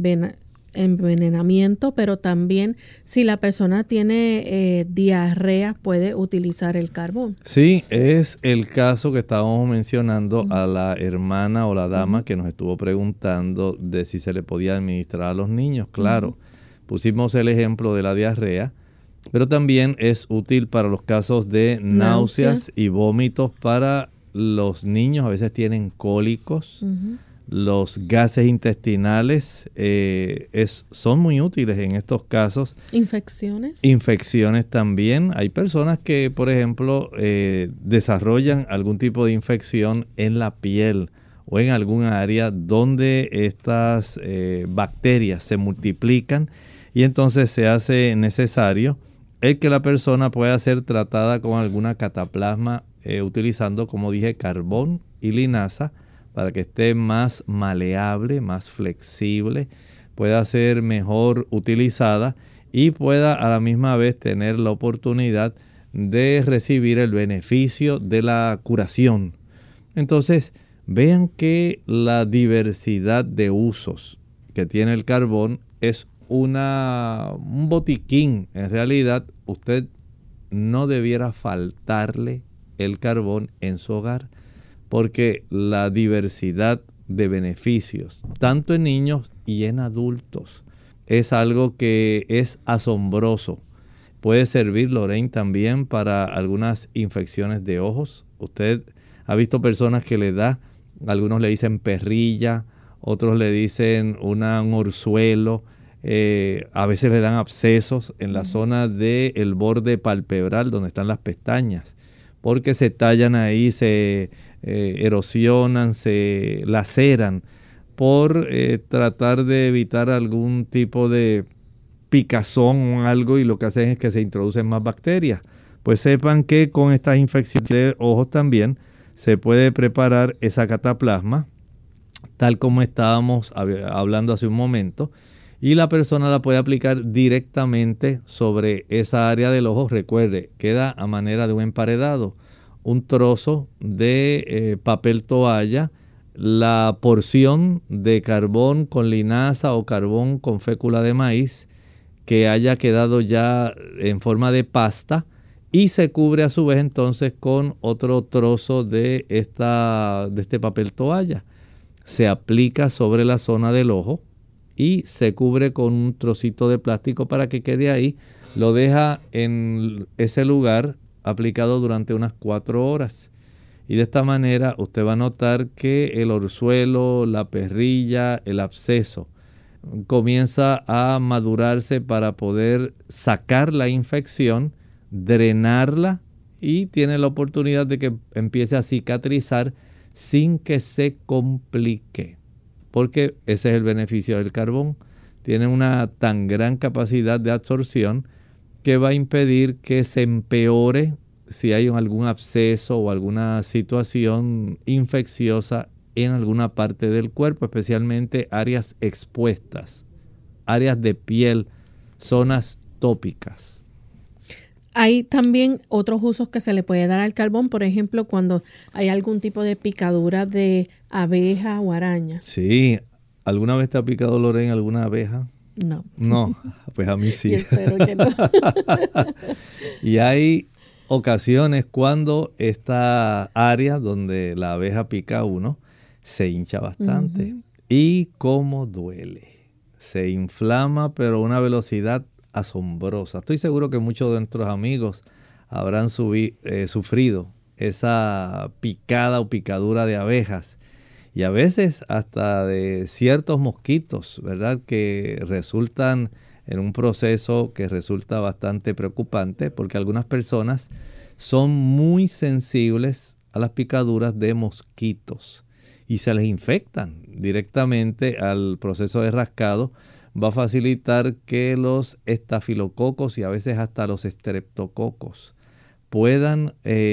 envenenamiento, pero también si la persona tiene diarrea puede utilizar el carbón. Sí, es el caso que estábamos mencionando a la hermana o la dama que nos estuvo preguntando de si se le podía administrar a los niños. Claro, pusimos el ejemplo de la diarrea, pero también es útil para los casos de náuseas y vómitos para los niños. A veces tienen cólicos. Los gases intestinales son muy útiles en estos casos. ¿Infecciones? Infecciones también. Hay personas que, por ejemplo, desarrollan algún tipo de infección en la piel o en alguna área donde estas bacterias se multiplican, y entonces se hace necesario el que la persona pueda ser tratada con alguna cataplasma utilizando, como dije, carbón y linaza, para que esté más maleable, más flexible, pueda ser mejor utilizada y pueda a la misma vez tener la oportunidad de recibir el beneficio de la curación. Entonces, vean que la diversidad de usos que tiene el carbón es un botiquín. En realidad, usted no debiera faltarle el carbón en su hogar, porque la diversidad de beneficios, tanto en niños y en adultos, es algo que es asombroso. Puede servir, Lorraine, también para algunas infecciones de ojos. Usted ha visto personas que algunos le dicen perrilla, otros le dicen un orzuelo, a veces le dan abscesos en la zona del borde palpebral donde están las pestañas, porque se tallan ahí, se erosionan, se laceran por tratar de evitar algún tipo de picazón o algo, y lo que hacen es que se introducen más bacterias. Pues sepan que con estas infecciones de ojos también se puede preparar esa cataplasma, tal como estábamos hablando hace un momento, y la persona la puede aplicar directamente sobre esa área del ojo. Recuerde, queda a manera de un emparedado, un trozo de papel toalla, la porción de carbón con linaza o carbón con fécula de maíz que haya quedado ya en forma de pasta, y se cubre a su vez entonces con otro trozo de este papel toalla. Se aplica sobre la zona del ojo y se cubre con un trocito de plástico para que quede ahí. Lo deja en ese lugar aplicado durante unas 4 horas. Y de esta manera usted va a notar que el orzuelo, la perrilla, el absceso comienza a madurarse para poder sacar la infección, drenarla, y tiene la oportunidad de que empiece a cicatrizar sin que se complique. porque ese es el beneficio del carbón. Tiene una tan gran capacidad de absorción que va a impedir que se empeore si hay algún absceso o alguna situación infecciosa en alguna parte del cuerpo, especialmente áreas expuestas, áreas de piel, zonas tópicas. Hay también otros usos que se le puede dar al carbón, por ejemplo, cuando hay algún tipo de picadura de abeja o araña. Sí, ¿alguna vez te ha picado, Lorena, alguna abeja? No. No, pues a mí sí. Y espero que no. Y hay ocasiones cuando esta área donde la abeja pica a uno se hincha bastante. Uh-huh. Y cómo duele. Se inflama, pero a una velocidad asombrosa. Estoy seguro que muchos de nuestros amigos habrán sufrido esa picada o picadura de abejas. Y a veces hasta de ciertos mosquitos, ¿verdad? Que resultan en un proceso que resulta bastante preocupante porque algunas personas son muy sensibles a las picaduras de mosquitos y se les infectan directamente al proceso de rascado. Va a facilitar que los estafilococos y a veces hasta los estreptococos puedan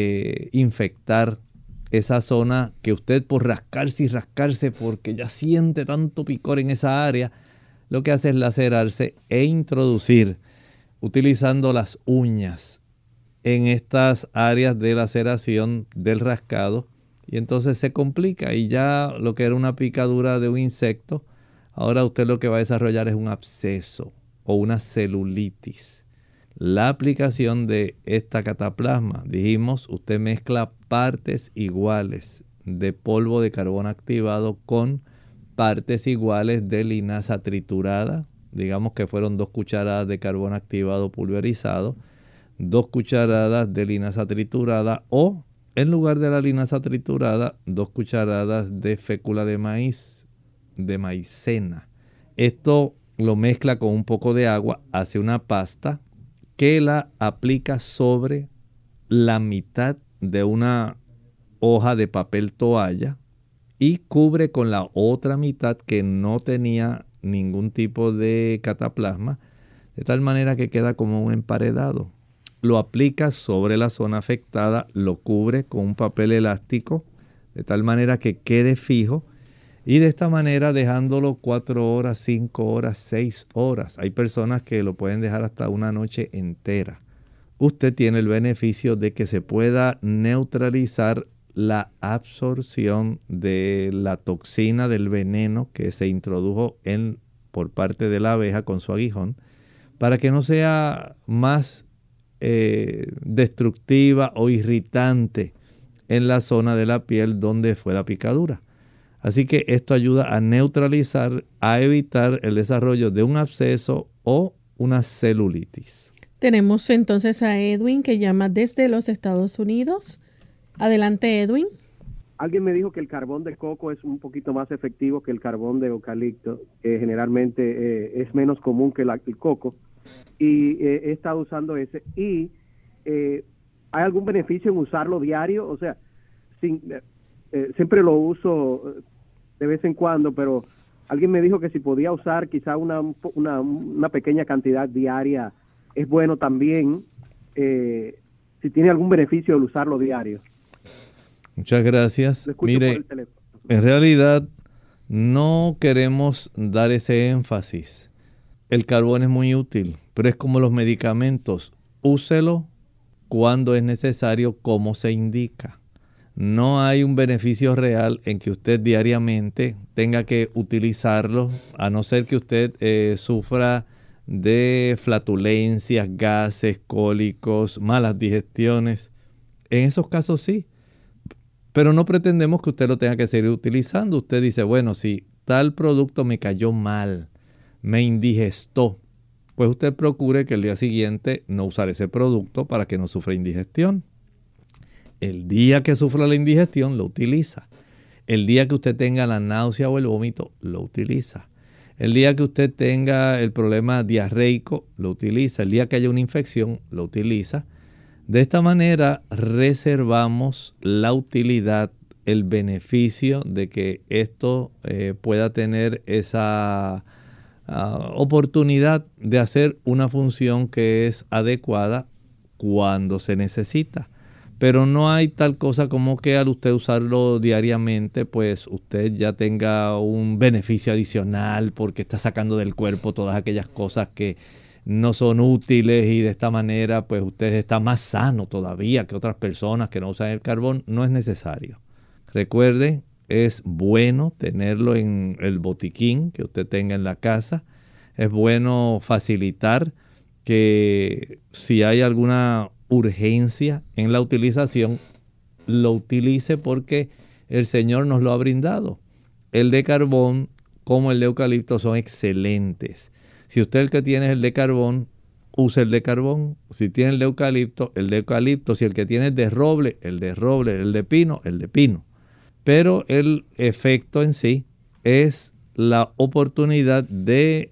infectar esa zona que usted por rascarse y rascarse porque ya siente tanto picor en esa área, lo que hace es lacerarse e introducir, utilizando las uñas en estas áreas de laceración del rascado, y entonces se complica y ya lo que era una picadura de un insecto, ahora usted lo que va a desarrollar es un absceso o una celulitis. La aplicación de esta cataplasma, dijimos, usted mezcla partes iguales de polvo de carbón activado con partes iguales de linaza triturada. Digamos que fueron 2 cucharadas de carbón activado pulverizado, 2 cucharadas de linaza triturada o, en lugar de la linaza triturada, 2 cucharadas de fécula de maíz, de maicena. Esto lo mezcla con un poco de agua, hace una pasta que la aplica sobre la mitad de una hoja de papel toalla y cubre con la otra mitad que no tenía ningún tipo de cataplasma, de tal manera que queda como un emparedado. Lo aplica sobre la zona afectada, lo cubre con un papel elástico, de tal manera que quede fijo, y de esta manera dejándolo 4 horas, 5 horas, 6 horas. Hay personas que lo pueden dejar hasta una noche entera. Usted tiene el beneficio de que se pueda neutralizar la absorción de la toxina del veneno que se introdujo por parte de la abeja con su aguijón, para que no sea más destructiva o irritante en la zona de la piel donde fue la picadura. Así que esto ayuda a neutralizar, a evitar el desarrollo de un absceso o una celulitis. Tenemos entonces a Edwin que llama desde los Estados Unidos. Adelante, Edwin. Alguien me dijo que el carbón de coco es un poquito más efectivo que el carbón de eucalipto, que generalmente es menos común que el coco, y he estado usando ese. Y ¿hay algún beneficio en usarlo diario? O sea, siempre lo uso de vez en cuando, pero alguien me dijo que si podía usar quizá una pequeña cantidad diaria, es bueno también, si tiene algún beneficio el usarlo diario. Muchas gracias. Mire, en realidad no queremos dar ese énfasis. El carbón es muy útil, pero es como los medicamentos. Úselo cuando es necesario, como se indica. No hay un beneficio real en que usted diariamente tenga que utilizarlo, a no ser que usted sufra de flatulencias, gases, cólicos, malas digestiones. En esos casos sí. Pero no pretendemos que usted lo tenga que seguir utilizando. Usted dice, bueno, si tal producto me cayó mal, me indigestó, pues usted procure que el día siguiente no usar ese producto para que no sufra indigestión. El día que sufra la indigestión, lo utiliza. El día que usted tenga la náusea o el vómito, lo utiliza. El día que usted tenga el problema diarreico, lo utiliza. El día que haya una infección, lo utiliza. De esta manera reservamos la utilidad el beneficio de que esto pueda tener esa oportunidad de hacer una función que es adecuada cuando se necesita. Pero no hay tal cosa como que al usted usarlo diariamente, pues usted ya tenga un beneficio adicional porque está sacando del cuerpo todas aquellas cosas que no son útiles y de esta manera pues usted está más sano todavía que otras personas que no usan el carbón. No es necesario. Recuerde, es bueno tenerlo en el botiquín que usted tenga en la casa. Es bueno facilitar que si hay alguna urgencia en la utilización, lo utilice porque el Señor nos lo ha brindado. El de carbón como el de eucalipto son excelentes. Si usted el que tiene es el de carbón, use el de carbón. Si tiene el de eucalipto, el de eucalipto. Si el que tiene es de roble, el de roble. El de pino, el de pino. Pero el efecto en sí es la oportunidad de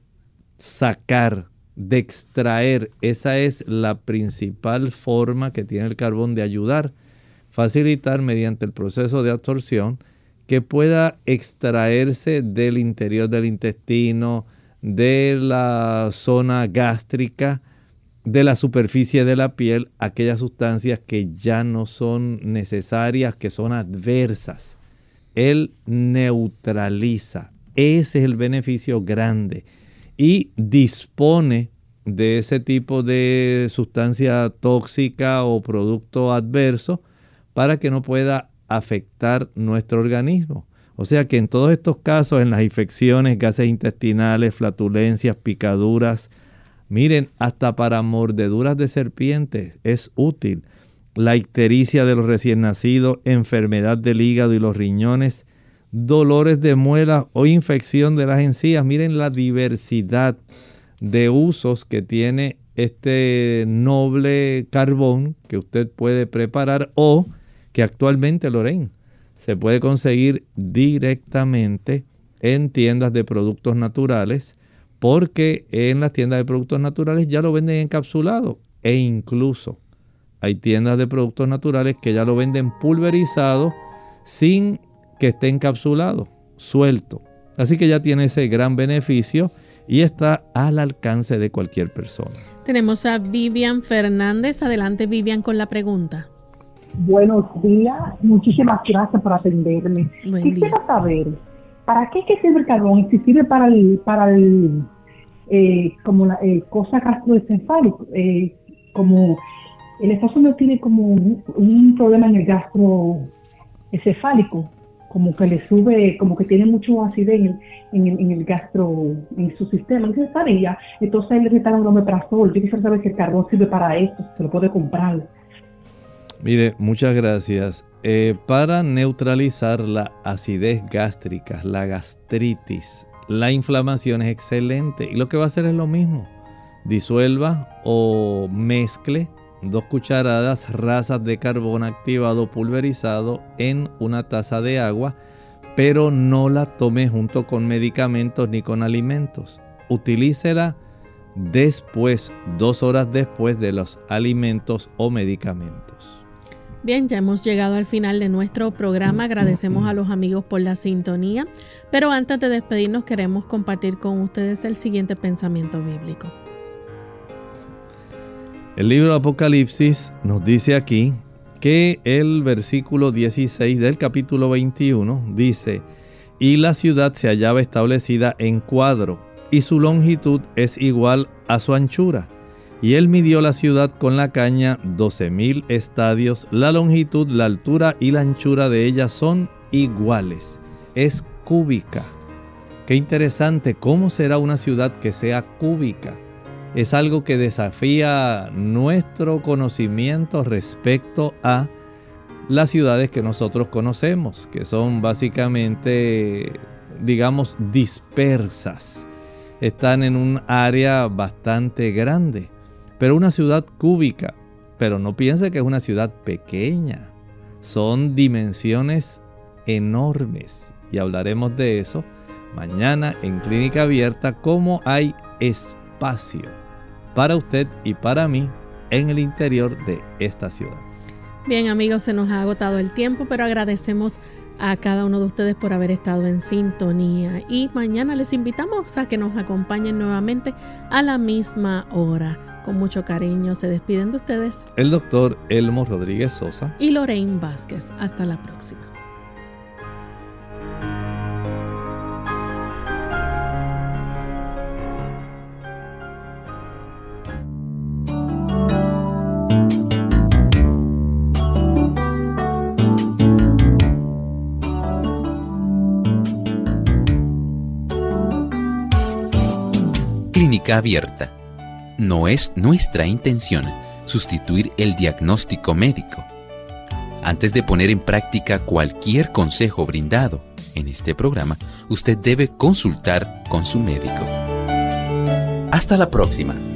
sacar, de extraer. Esa es la principal forma que tiene el carbón de ayudar, facilitar mediante el proceso de absorción que pueda extraerse del interior del intestino, de la zona gástrica, de la superficie de la piel, aquellas sustancias que ya no son necesarias, que son adversas. Él neutraliza. Ese es el beneficio grande. Y dispone de ese tipo de sustancia tóxica o producto adverso para que no pueda afectar nuestro organismo. O sea que en todos estos casos, en las infecciones, gases intestinales, flatulencias, picaduras, miren, hasta para mordeduras de serpientes es útil. La ictericia de los recién nacidos, enfermedad del hígado y los riñones, dolores de muelas o infección de las encías. Miren la diversidad de usos que tiene este noble carbón que usted puede preparar o que actualmente, Lorraine, se puede conseguir directamente en tiendas de productos naturales, porque en las tiendas de productos naturales ya lo venden encapsulado e incluso hay tiendas de productos naturales que ya lo venden pulverizado sin que esté encapsulado, suelto. Así que ya tiene ese gran beneficio y está al alcance de cualquier persona. Tenemos a Vivian Fernández. Adelante, Vivian, con la pregunta. Buenos días, muchísimas gracias por atenderme. Quisiera saber, ¿para qué es que sirve el carbón? Si sirve para el como la cosa gastroencefálica, como el esposo no tiene como un problema en el gastroencefálico, como que le sube, como que tiene mucho acidez en el gastro, en su sistema. Entonces él le retaron un omeprazol. Yo quisiera saber si el carbón sirve para esto, se lo puede comprar. Mire, muchas gracias. Para neutralizar la acidez gástrica, la gastritis, la inflamación es excelente. Y lo que va a hacer es lo mismo. Disuelva o mezcle 2 cucharadas rasas de carbón activado pulverizado en una taza de agua, pero no la tome junto con medicamentos ni con alimentos. Utilícela después, 2 horas después de los alimentos o medicamentos. Bien, ya hemos llegado al final de nuestro programa. Agradecemos a los amigos por la sintonía, pero antes de despedirnos queremos compartir con ustedes el siguiente pensamiento bíblico. El libro de Apocalipsis nos dice aquí que el versículo 16 del capítulo 21 dice: y la ciudad se hallaba establecida en cuadro, y su longitud es igual a su anchura. Y él midió la ciudad con la caña 12,000 estadios. La longitud, la altura y la anchura de ella son iguales. Es cúbica. Qué interesante, ¿cómo será una ciudad que sea cúbica? Es algo que desafía nuestro conocimiento respecto a las ciudades que nosotros conocemos, que son básicamente, digamos, dispersas. Están en un área bastante grande. Pero una ciudad cúbica, pero no piense que es una ciudad pequeña. Son dimensiones enormes. Y hablaremos de eso mañana en Clínica Abierta, cómo hay espacio para usted y para mí en el interior de esta ciudad. Bien, amigos, se nos ha agotado el tiempo, pero agradecemos a cada uno de ustedes por haber estado en sintonía. Y mañana les invitamos a que nos acompañen nuevamente a la misma hora. Con mucho cariño se despiden de ustedes el doctor Elmo Rodríguez Sosa y Lorraine Vázquez. Hasta la próxima. Clínica Abierta. No es nuestra intención sustituir el diagnóstico médico. Antes de poner en práctica cualquier consejo brindado en este programa, usted debe consultar con su médico. Hasta la próxima.